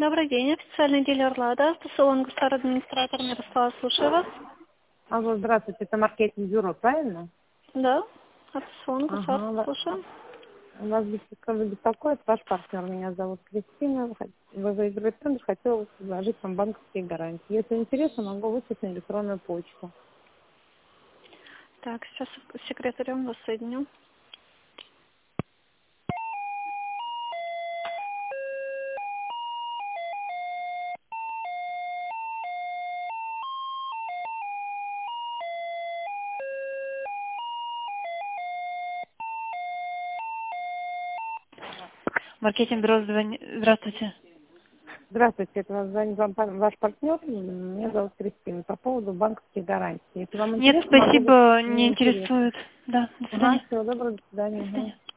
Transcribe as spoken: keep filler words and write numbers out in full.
Добрый день, официальный дилер «Лада», автосалон государственный администратор Мирослава, слушаю вас. Алло, здравствуйте, это маркетинг-бюро, правильно? Да, автосалон Ага, государственный, ва- слушаю. вас беспокоит, беспокоит ваш партнер, меня зовут Кристина, вы выиграли тендер, хотел предложить вам банковские гарантии. Если интересно, могу выслать на электронную почту. Так, сейчас с секретарем вас соединю. Маркетинг-бюро, звони- здравствуйте. Здравствуйте, это вас звонит вам пар- ваш партнер, меня зовут Кристина, по поводу банковских гарантий. Если вам Нет, интересно, могу спасибо, выслать, не не интересно. интересует. Да, до Ага, свидания. всего доброго, до До свидания. Ага. свидания.